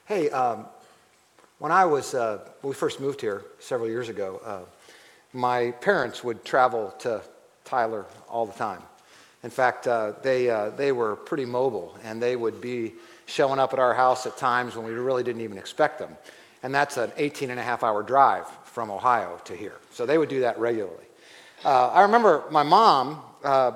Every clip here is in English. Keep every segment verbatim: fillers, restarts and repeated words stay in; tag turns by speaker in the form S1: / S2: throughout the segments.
S1: Hey, um, when I was, uh, when we first moved here several years ago, uh, my parents would travel to Tyler all the time. In fact, uh, they uh, they were pretty mobile, and they would be showing up at our house at times when we really didn't even expect them. And that's an eighteen and a half hour drive from Ohio to here. So they would do that regularly. Uh, I remember my mom, uh,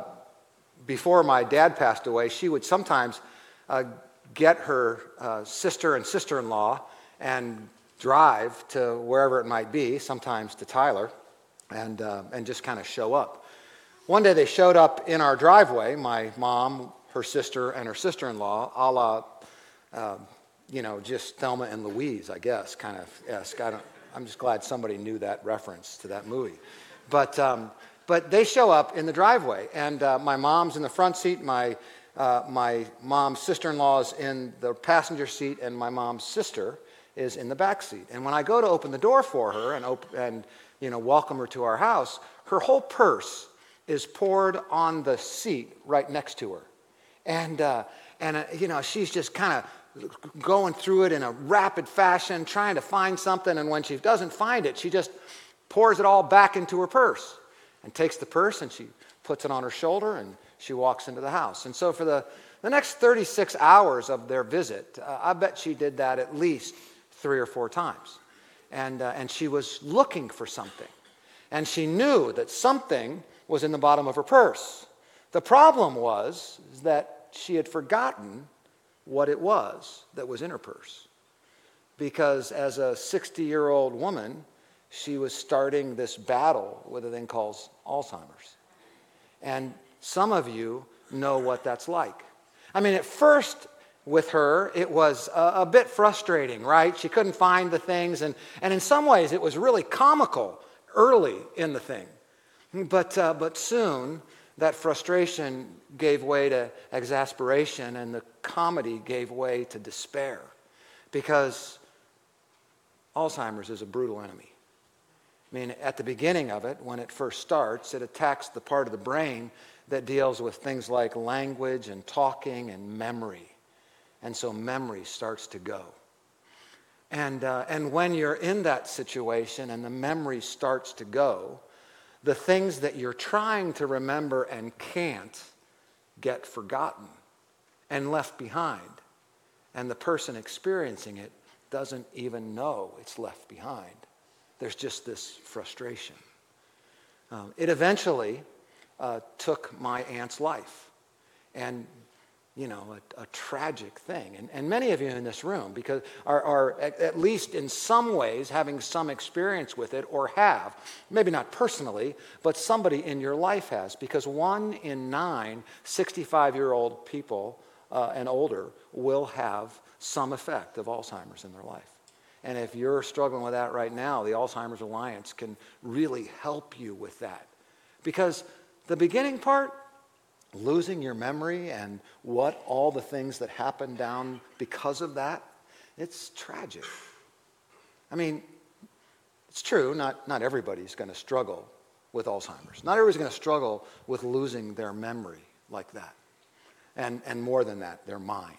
S1: before my dad passed away, she would sometimes uh, get her uh, sister and sister-in-law and drive to wherever it might be, sometimes to Tyler, and uh, and just kind of show up. One day they showed up in our driveway, my mom, her sister, and her sister-in-law, a la, uh, you know, just Thelma and Louise, I guess, kind of esque. I don't, I'm just glad somebody knew that reference to that movie. But um, but they show up in the driveway, and uh, my mom's in the front seat, my uh, my mom's sister-in-law is in the passenger seat, and my mom's sister is in the back seat. And when I go to open the door for her and op- and you know welcome her to our house, her whole purse is poured on the seat right next to her, and uh, and uh, you know she's just kind of going through it in a rapid fashion, trying to find something. And when she doesn't find it, she just pours it all back into her purse and takes the purse and she puts it on her shoulder and she walks into the house. And so for the, the next thirty-six hours of their visit, uh, I bet she did that at least three or four times. And, uh, and she was looking for something. And she knew that something was in the bottom of her purse. The problem was that she had forgotten what it was that was in her purse. Because as a sixty-year-old woman, she was starting this battle with a thing called Alzheimer's. And some of you know what that's like. I mean, at first with her, it was a, a bit frustrating, right? She couldn't find the things, and, and in some ways it was really comical early in the thing. But, uh, but soon, that frustration gave way to exasperation, and the comedy gave way to despair. Because Alzheimer's is a brutal enemy. I mean, at the beginning of it, when it first starts, it attacks the part of the brain that deals with things like language and talking and memory. And so memory starts to go. And, uh, and when you're in that situation and the memory starts to go, the things that you're trying to remember and can't get forgotten and left behind. And the person experiencing it doesn't even know it's left behind. There's just this frustration. Um, it eventually uh, took my aunt's life. And, you know, a, a tragic thing. And, and many of you in this room because are, are at, at least in some ways having some experience with it or have. Maybe not personally, but somebody in your life has. Because one in nine sixty-five-year-old people uh, and older will have some effect of Alzheimer's in their life. And if you're struggling with that right now, the Alzheimer's Alliance can really help you with that. Because the beginning part, losing your memory and what all the things that happen down because of that, it's tragic. I mean, it's true, not, not everybody's going to struggle with Alzheimer's. Not everybody's going to struggle with losing their memory like that. And, and more than that, their mind.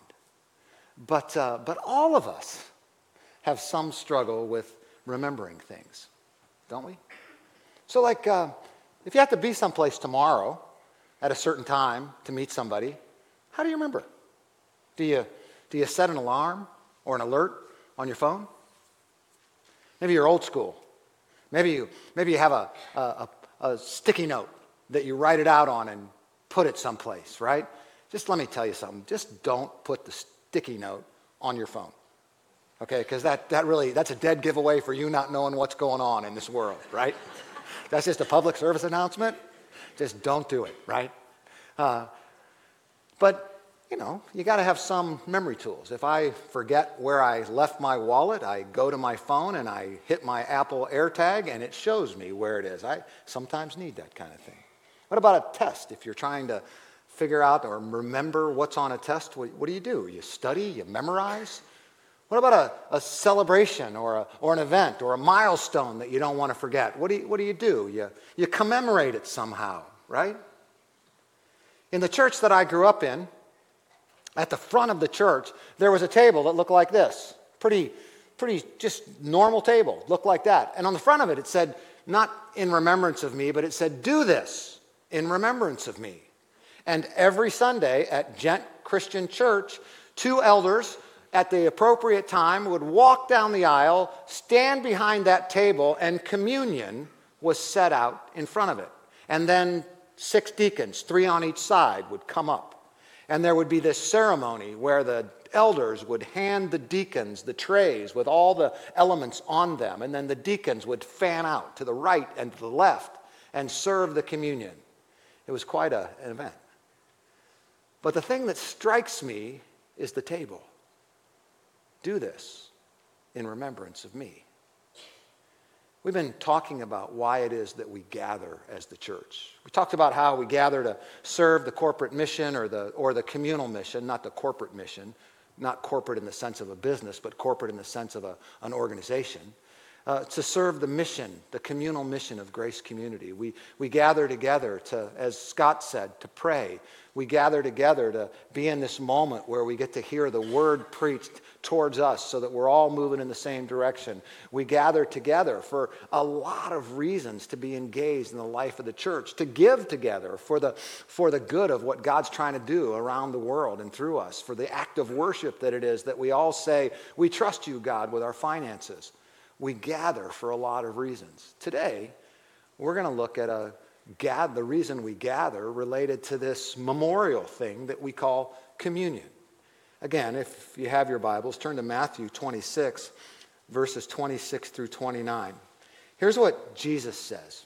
S1: But, uh, but all of us have some struggle with remembering things, don't we? So like, uh, if you have to be someplace tomorrow at a certain time to meet somebody, how do you remember? Do you, do you set an alarm or an alert on your phone? Maybe you're old school. Maybe you, maybe you have a, a, a sticky note that you write it out on and put it someplace, right? Just let me tell you something. Just don't put the sticky note on your phone. Okay, because that, that really, that's a dead giveaway for you not knowing what's going on in this world, right? That's just a public service announcement. Just don't do it, right? Uh, but, you know, you got to have some memory tools. If I forget where I left my wallet, I go to my phone and I hit my Apple AirTag and it shows me where it is. I sometimes need that kind of thing. What about a test? If you're trying to figure out or remember what's on a test, what, what do you do? You study? You memorize? What about a, a celebration or, a, or an event or a milestone that you don't want to forget? What do you, what do, you do? You, you commemorate it somehow, right? In the church that I grew up in, at the front of the church, there was a table that looked like this. Pretty, pretty just normal table, looked like that. And on the front of it, it said, not in remembrance of me, but it said, do this in remembrance of me. And every Sunday at Gent Christian Church, two elders at the appropriate time would walk down the aisle, stand behind that table, and communion was set out in front of it. And then six deacons, three on each side, would come up. And there would be this ceremony where the elders would hand the deacons the trays with all the elements on them. And then the deacons would fan out to the right and to the left and serve the communion. It was quite a, an event. But the thing that strikes me is the table. Do this in remembrance of me. We've been talking about why it is that we gather as the church. We talked about how we gather to serve the corporate mission or the, or the communal mission, not the corporate mission, not corporate in the sense of a business, but corporate in the sense of a, an organization. Uh, to serve the mission, the communal mission of Grace Community. We, we gather together to, as Scott said, to pray. We gather together to be in this moment where we get to hear the word preached towards us so that we're all moving in the same direction. We gather together for a lot of reasons to be engaged in the life of the church, to give together for the, for the good of what God's trying to do around the world and through us, for the act of worship that it is that we all say, we trust you, God, with our finances. We gather for a lot of reasons. Today, we're going to look at a gather, the reason we gather related to this memorial thing that we call communion. Again, if you have your Bibles, turn to Matthew twenty-six, verses twenty-six through twenty-nine. Here's what Jesus says.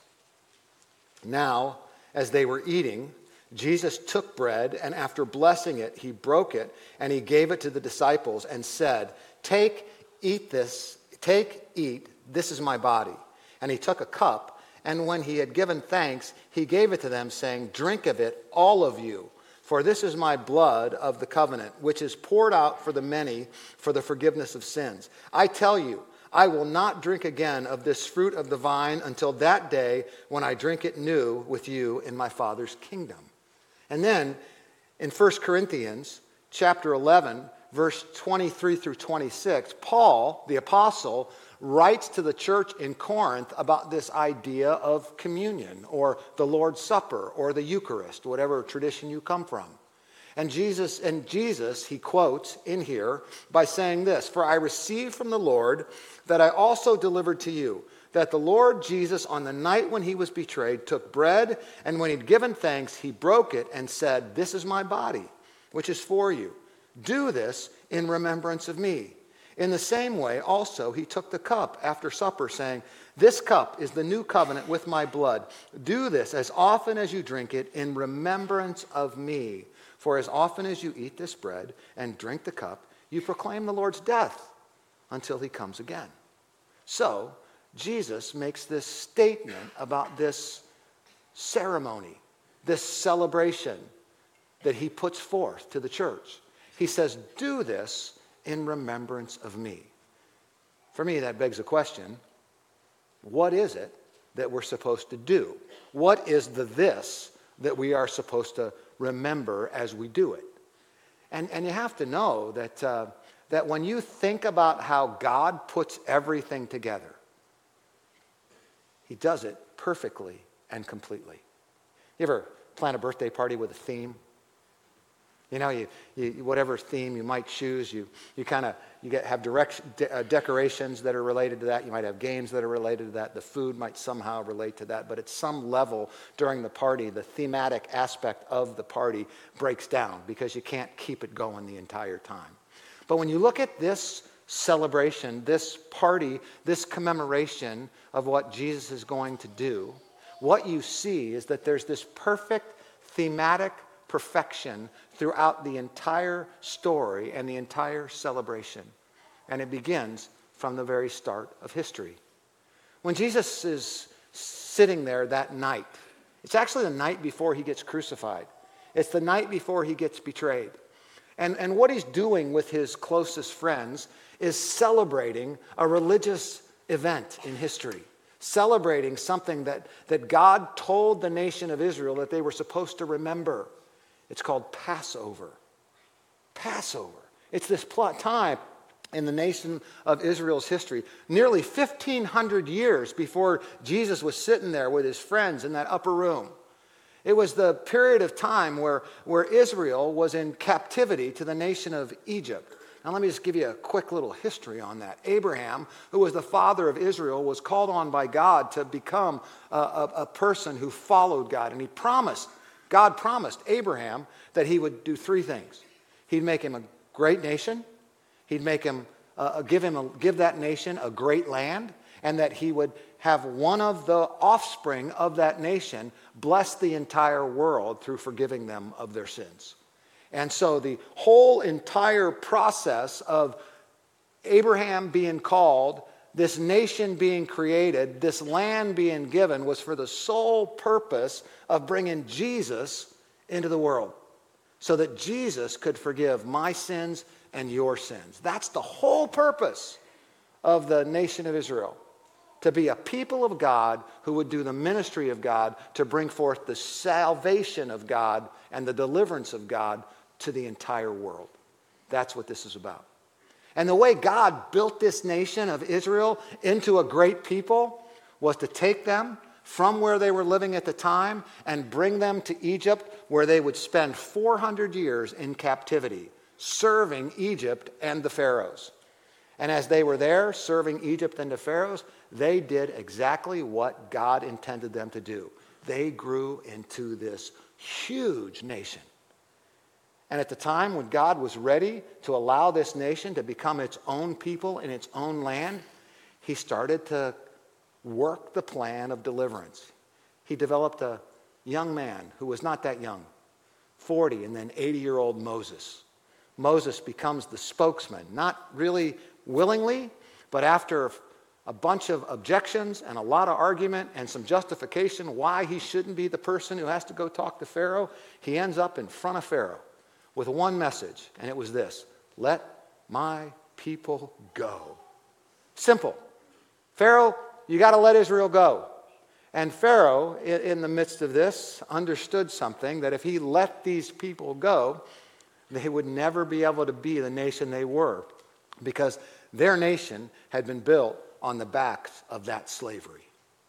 S1: Now, as they were eating, Jesus took bread, and after blessing it, he broke it, and he gave it to the disciples and said, Take, eat this, Take, eat, this is my body. And he took a cup, and when he had given thanks, he gave it to them, saying, Drink of it, all of you, for this is my blood of the covenant, which is poured out for the many for the forgiveness of sins. I tell you, I will not drink again of this fruit of the vine until that day when I drink it new with you in my Father's kingdom. And then in First Corinthians chapter eleven, verse twenty-three through twenty-six, Paul, the apostle, writes to the church in Corinth about this idea of communion or the Lord's Supper or the Eucharist, whatever tradition you come from. And Jesus, and Jesus, he quotes in here by saying this, For I received from the Lord that I also delivered to you, that the Lord Jesus on the night when he was betrayed took bread, and when he'd given thanks, he broke it and said, This is my body, which is for you. Do this in remembrance of me. In the same way, also, he took the cup after supper, saying, This cup is the new covenant with my blood. Do this as often as you drink it in remembrance of me. For as often as you eat this bread and drink the cup, you proclaim the Lord's death until he comes again. So, Jesus makes this statement about this ceremony, this celebration that he puts forth to the church. He says, do this in remembrance of me. For me, that begs the question, what is it that we're supposed to do? What is the this that we are supposed to remember as we do it? And, and you have to know that, uh, that when you think about how God puts everything together, he does it perfectly and completely. You ever plan a birthday party with a theme? You know, you, you whatever theme you might choose, you you kind of you get have direct de- uh, decorations that are related to that. You might have games that are related to that. The food might somehow relate to that. But at some level during the party, the thematic aspect of the party breaks down because you can't keep it going the entire time. But when you look at this celebration, this party, this commemoration of what Jesus is going to do, what you see is that there's this perfect thematic perfection throughout the entire story and the entire celebration. And it begins from the very start of history. When Jesus is sitting there that night, it's actually the night before he gets crucified. It's the night before he gets betrayed. And, and what he's doing with his closest friends is celebrating a religious event in history. Celebrating something that, that God told the nation of Israel that they were supposed to remember. It's called Passover. Passover. It's this pl- time in the nation of Israel's history, nearly fifteen hundred years before Jesus was sitting there with his friends in that upper room. It was the period of time where, where Israel was in captivity to the nation of Egypt. Now let me just give you a quick little history on that. Abraham, who was the father of Israel, was called on by God to become a, a, a person who followed God. And he promised, God promised Abraham that he would do three things. He'd make him a great nation. He'd make him, uh, give him, a, give that nation a great land, and that he would have one of the offspring of that nation bless the entire world through forgiving them of their sins. And so the whole entire process of Abraham being called, this nation being created, this land being given, was for the sole purpose of bringing Jesus into the world so that Jesus could forgive my sins and your sins. That's the whole purpose of the nation of Israel. To be a people of God who would do the ministry of God to bring forth the salvation of God and the deliverance of God to the entire world. That's what this is about. And the way God built this nation of Israel into a great people was to take them from where they were living at the time and bring them to Egypt, where they would spend four hundred years in captivity, serving Egypt and the pharaohs. And as they were there serving Egypt and the pharaohs, they did exactly what God intended them to do. They grew into this huge nation. And at the time when God was ready to allow this nation to become its own people in its own land, he started to work the plan of deliverance. He developed a young man who was not that young, forty and then eighty-year-old Moses. Moses becomes the spokesman, not really willingly, but after a bunch of objections and a lot of argument and some justification why he shouldn't be the person who has to go talk to Pharaoh, he ends up in front of Pharaoh with one message, and it was this: let my people go. Simple. Pharaoh, you got to let Israel go. And Pharaoh, in the midst of this, understood something, that if he let these people go, they would never be able to be the nation they were, because their nation had been built on the backs of that slavery.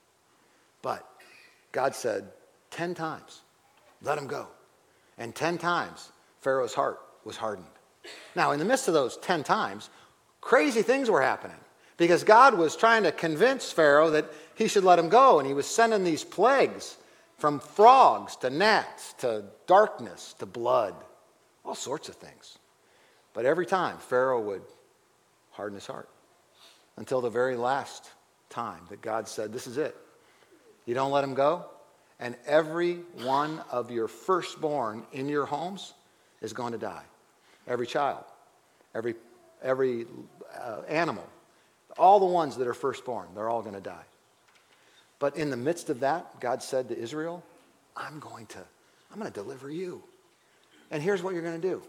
S1: But God said ten times, let them go. And ten times, Pharaoh's heart was hardened. Now, in the midst of those ten times, crazy things were happening, because God was trying to convince Pharaoh that he should let him go, and he was sending these plagues from frogs to gnats to darkness to blood, all sorts of things. But every time, Pharaoh would harden his heart, until the very last time that God said, this is it. You don't let him go, and every one of your firstborn in your homes is going to die. Every child, every, every uh, animal, all the ones that are firstborn, they're all going to die. But in the midst of that, God said to Israel, I'm going to, I'm going to deliver you. And here's what you're going to do.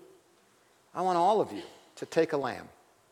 S1: I want all of you to take a lamb,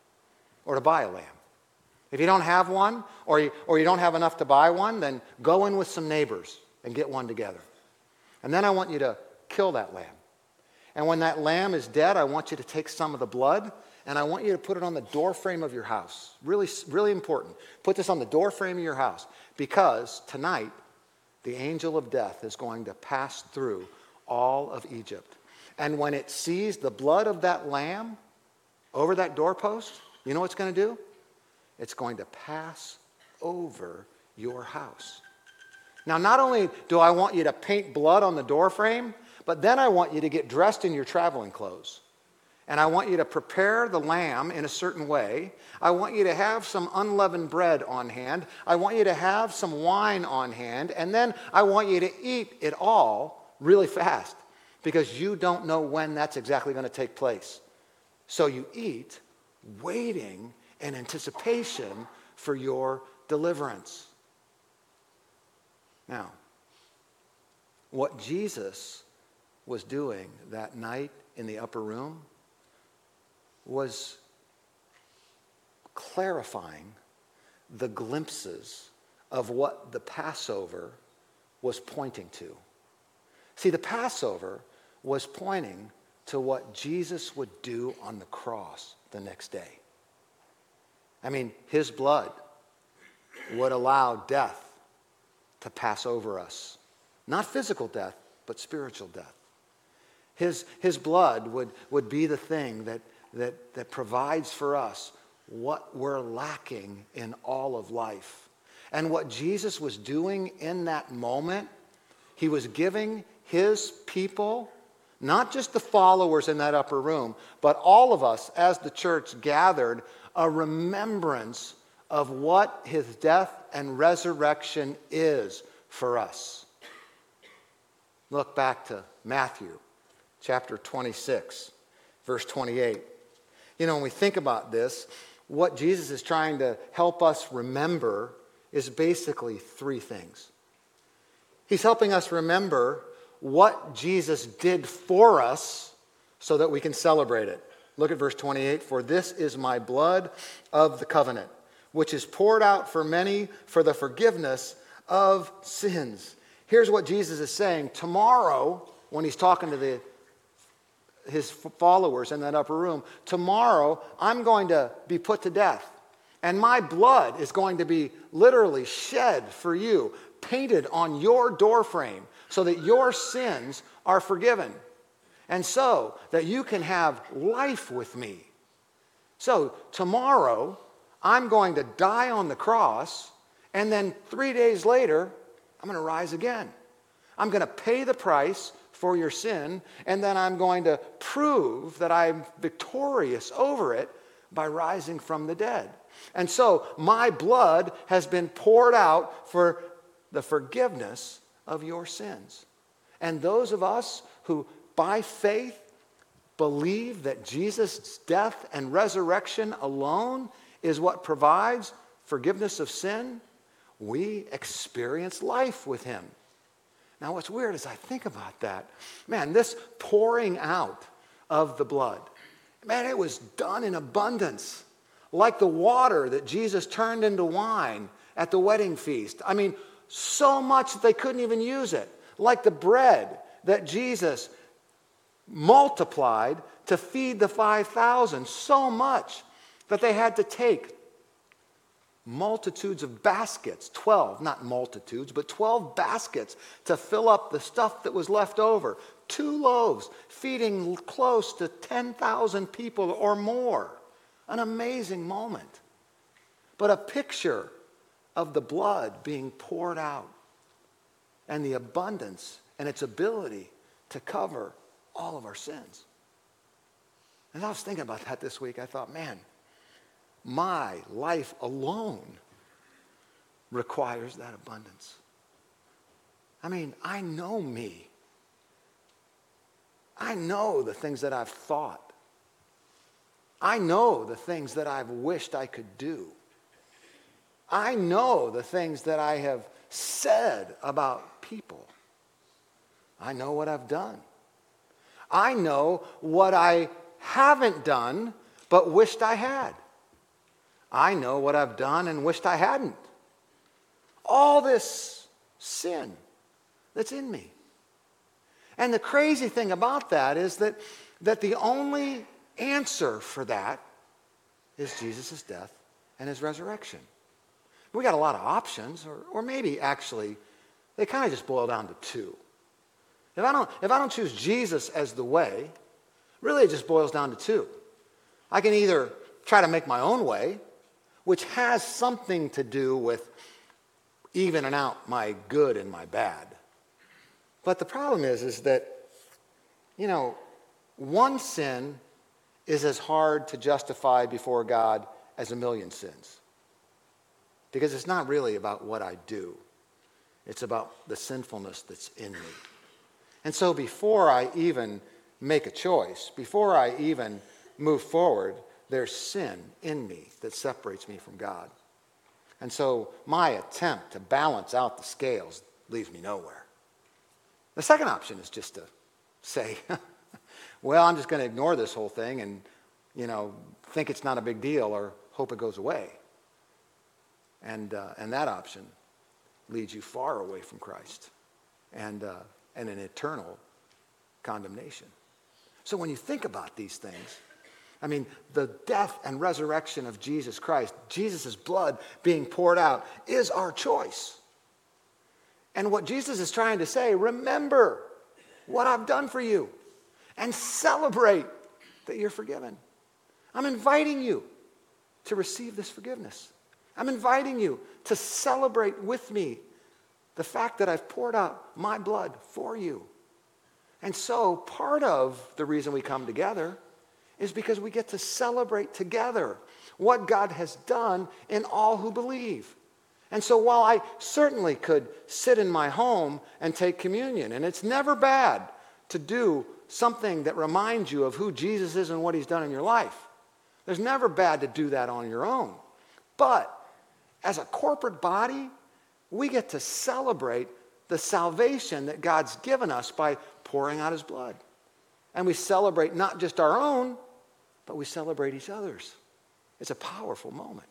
S1: or to buy a lamb. If you don't have one, or you, or you don't have enough to buy one, then go in with some neighbors and get one together. And then I want you to kill that lamb. And when that lamb is dead, I want you to take some of the blood, and I want you to put it on the doorframe of your house. Really, really important. Put this on the doorframe of your house, because tonight, the angel of death is going to pass through all of Egypt. And when it sees the blood of that lamb over that doorpost, you know what it's going to do? It's going to pass over your house. Now, not only do I want you to paint blood on the doorframe, but then I want you to get dressed in your traveling clothes. And I want you to prepare the lamb in a certain way. I want you to have some unleavened bread on hand. I want you to have some wine on hand. And then I want you to eat it all really fast, because you don't know when that's exactly going to take place. So you eat, waiting in anticipation for your deliverance. Now, what Jesus was doing that night in the upper room was clarifying the glimpses of what the Passover was pointing to. See, the Passover was pointing to what Jesus would do on the cross the next day. I mean, his blood would allow death to pass over us. Not physical death, but spiritual death. His, his blood would, would be the thing that, that, that provides for us what we're lacking in all of life. And what Jesus was doing in that moment, he was giving his people, not just the followers in that upper room, but all of us as the church gathered, a remembrance of what his death and resurrection is for us. Look back to Matthew chapter twenty-six, verse twenty-eight. You know, when we think about this, what Jesus is trying to help us remember is basically three things. He's helping us remember what Jesus did for us so that we can celebrate it. Look at verse twenty-eight. For this is my blood of the covenant, which is poured out for many for the forgiveness of sins. Here's what Jesus is saying. Tomorrow, when he's talking to the, his followers in that upper room, tomorrow I'm going to be put to death. And my blood is going to be literally shed for you, painted on your doorframe, so that your sins are forgiven. And so that you can have life with me. So tomorrow, I'm going to die on the cross, and then three days later, I'm going to rise again. I'm going to pay the price for your sin, and then I'm going to prove that I'm victorious over it by rising from the dead. And so my blood has been poured out for the forgiveness of your sins. And those of us who, by faith, believe that Jesus' death and resurrection alone is what provides forgiveness of sin, we experience life with him. Now, what's weird is I think about that. Man, this pouring out of the blood, man, it was done in abundance. Like the water that Jesus turned into wine at the wedding feast. I mean, so much that they couldn't even use it. Like the bread that Jesus multiplied to feed the five thousand. So much that they had to take multitudes of baskets, twelve, not multitudes, but twelve baskets to fill up the stuff that was left over. Two loaves, feeding close to ten thousand people or more. An amazing moment. But a picture of the blood being poured out and the abundance and its ability to cover all of our sins. And I was thinking about that this week. I thought, man, my life alone requires that abundance. I mean, I know me. I know the things that I've thought. I know the things that I've wished I could do. I know the things that I have said about people. I know what I've done. I know what I haven't done but wished I had. I know what I've done and wished I hadn't. All this sin that's in me. And the crazy thing about that is that, that the only answer for that is Jesus' death and his resurrection. We got a lot of options, or, or maybe actually they kind of just boil down to two. If I don't, if I don't choose Jesus as the way, really it just boils down to two. I can either try to make my own way, which has something to do with evening out my good and my bad. But the problem is, is that, you know, one sin is as hard to justify before God as a million sins. Because it's not really about what I do. It's about the sinfulness that's in me. And so before I even make a choice, before I even move forward, there's sin in me that separates me from God. And so my attempt to balance out the scales leaves me nowhere. The second option is just to say, well, I'm just going to ignore this whole thing and, you know, think it's not a big deal or hope it goes away. And uh, and that option leads you far away from Christ and, uh, and an eternal condemnation. So when you think about these things, I mean, the death and resurrection of Jesus Christ, Jesus' blood being poured out, is our choice. And what Jesus is trying to say, remember what I've done for you and celebrate that you're forgiven. I'm inviting you to receive this forgiveness. I'm inviting you to celebrate with me the fact that I've poured out my blood for you. And so part of the reason we come together is because we get to celebrate together what God has done in all who believe. And so while I certainly could sit in my home and take communion, and it's never bad to do something that reminds you of who Jesus is and what he's done in your life. There's never bad to do that on your own. But as a corporate body, we get to celebrate the salvation that God's given us by pouring out his blood. And we celebrate not just our own, but we celebrate each other's. It's a powerful moment.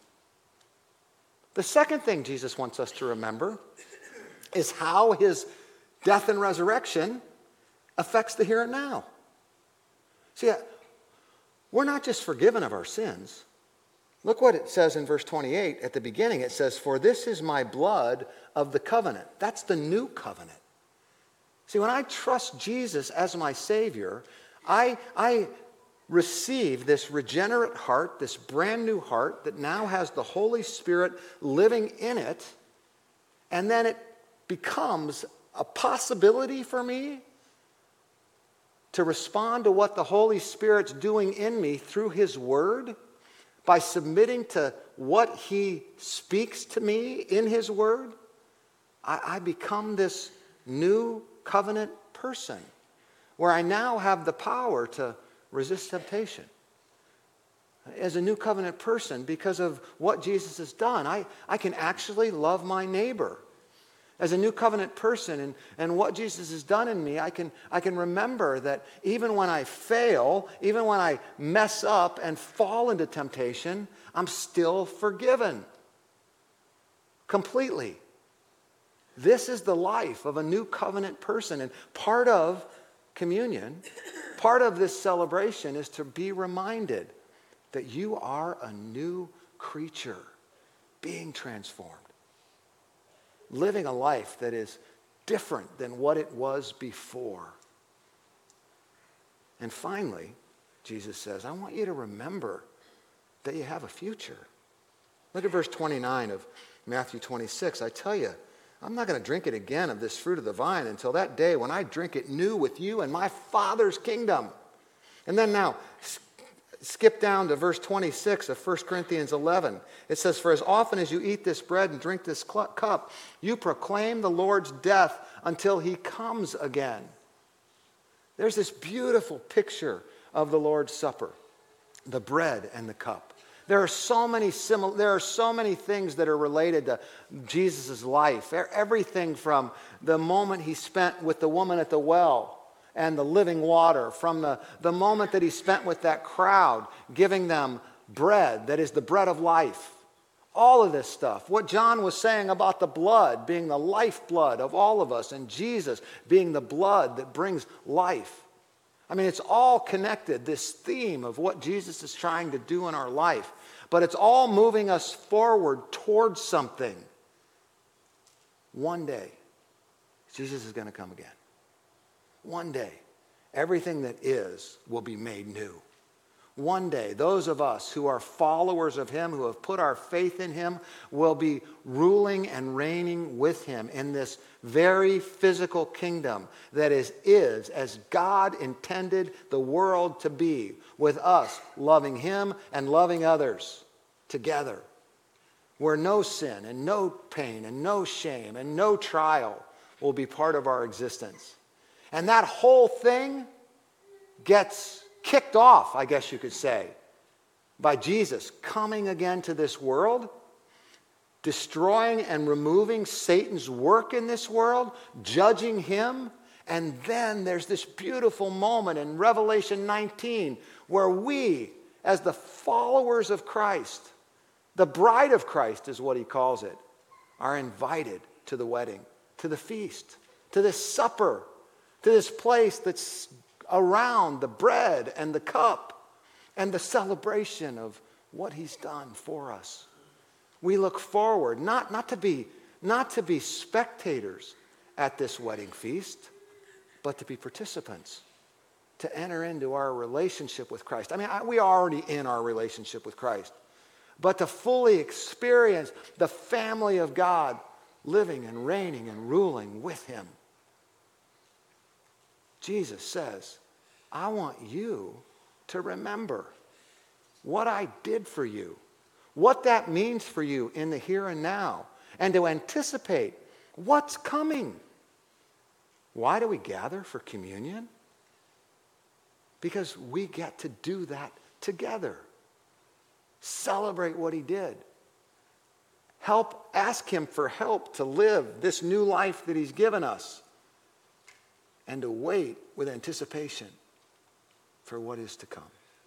S1: The second thing Jesus wants us to remember is how his death and resurrection affects the here and now. See, we're not just forgiven of our sins. Look what it says in verse twenty-eight at the beginning. It says, "For this is my blood of the covenant." That's the new covenant. See, when I trust Jesus as my Savior, I, I receive this regenerate heart, this brand new heart that now has the Holy Spirit living in it, and then it becomes a possibility for me to respond to what the Holy Spirit's doing in me through his word by submitting to what he speaks to me in his word. I, I become this new covenant person where I now have the power to resist temptation. As a new covenant person, because of what Jesus has done, I, I can actually love my neighbor. As a new covenant person and, and what Jesus has done in me, I can, I can remember that even when I fail, even when I mess up and fall into temptation, I'm still forgiven completely. This is the life of a new covenant person. And part of communion, part of this celebration is to be reminded that you are a new creature being transformed. Living a life that is different than what it was before. And finally, Jesus says, I want you to remember that you have a future. Look at verse twenty-nine of Matthew twenty-six. I tell you, I'm not going to drink it again of this fruit of the vine until that day when I drink it new with you in my Father's kingdom. And then now, skip down to verse twenty-six of First Corinthians eleven. It says, "For as often as you eat this bread and drink this cup, you proclaim the Lord's death until he comes again." There's this beautiful picture of the Lord's Supper, the bread and the cup. There are so many simil- there are so many things that are related to Jesus' life. Everything from the moment he spent with the woman at the well and the living water, from the, the moment that he spent with that crowd, giving them bread that is the bread of life. All of this stuff. What John was saying about the blood being the lifeblood of all of us, and Jesus being the blood that brings life. I mean, it's all connected, this theme of what Jesus is trying to do in our life. But it's all moving us forward towards something. One day, Jesus is going to come again. One day, everything that is will be made new. One day, those of us who are followers of him, who have put our faith in him, will be ruling and reigning with him in this very physical kingdom that is, is as God intended the world to be, with us loving him and loving others together, where no sin and no pain and no shame and no trial will be part of our existence. And that whole thing gets kicked off, I guess you could say, by Jesus coming again to this world, destroying and removing Satan's work in this world, judging him. And then there's this beautiful moment in Revelation nineteen where we, as the followers of Christ, the bride of Christ is what he calls it, are invited to the wedding, to the feast, to this supper, to this place that's around the bread and the cup. and the celebration of what he's done for us. We look forward not, not, to be, not to be spectators at this wedding feast, but to be participants, to enter into our relationship with Christ. I mean, I, we are already in our relationship with Christ, but to fully experience the family of God living and reigning and ruling with him. Jesus says, I want you to remember what I did for you, what that means for you in the here and now, and to anticipate what's coming. Why do we gather for communion? Because we get to do that together. Celebrate what he did. Help, ask him for help to live this new life that he's given us, and to wait with anticipation for what is to come.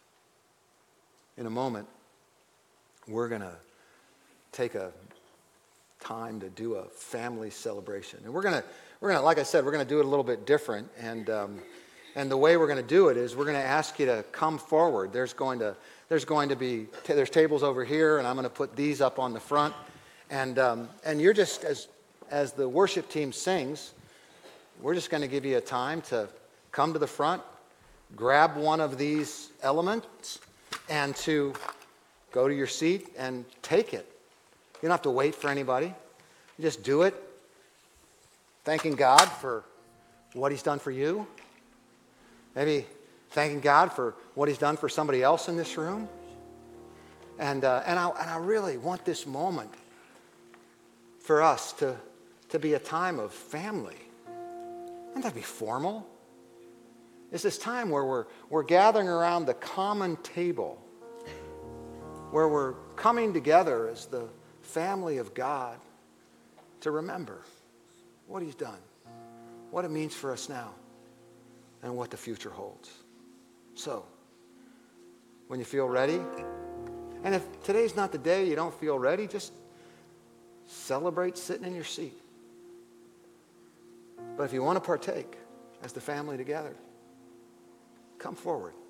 S1: In a moment, we're going to take a time to do a family celebration. And we're going to, we're going to, like I said, we're going to do it a little bit different. And um, and the way we're going to do it is we're going to ask you to come forward. There's going to, there's going to be, there's tables over here, and I'm going to put these up on the front. And um, and you're just, as as the worship team sings, we're just going to give you a time to come to the front, grab one of these elements, and to go to your seat and take it. You don't have to wait for anybody. You just do it, thanking God for what he's done for you. Maybe thanking God for what he's done for somebody else in this room. And uh, and I and I really want this moment for us to, to be a time of family. Doesn't that be formal? It's this time where we're, we're gathering around the common table, where we're coming together as the family of God to remember what he's done, what it means for us now, and what the future holds. So, when you feel ready, and if today's not the day you don't feel ready, just celebrate sitting in your seat. But if you want to partake as the family together, come forward.